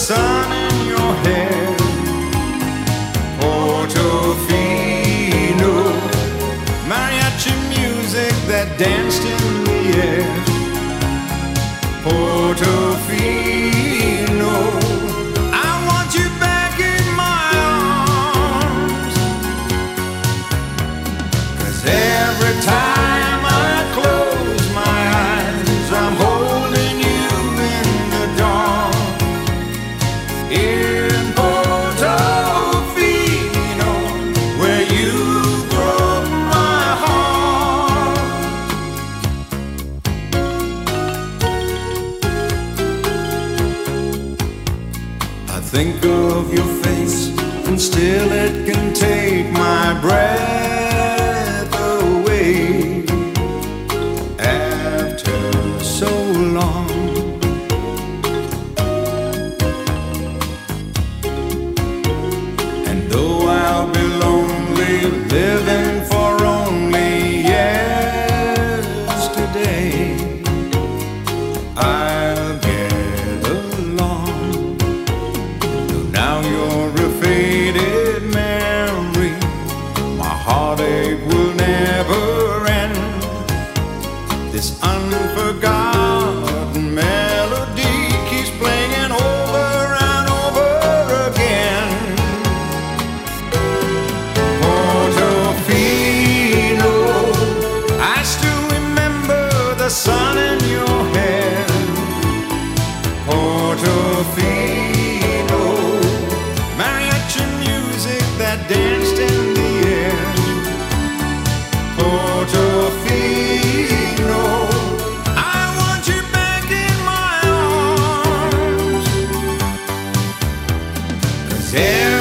sun in your hair. Portofino, mariachi music that danced in the air. Portofino, I want you back in my arms. 'Cause every time I close my eyes, I'm holding you in the dark. In Portofino, where you broke my heart. I think of your face, and still it can take my breath away. After so long, and though I'll be lonely, living for only yesterday, I'll get along. Now you're a faded memory, my heartache will never end. This unforgotten melody keeps playing over and over again. Portofino, I still remember the sun in your hair. Portofino, mariachi music that danced in the air. Portofino, I want you back in my arms. 'Cause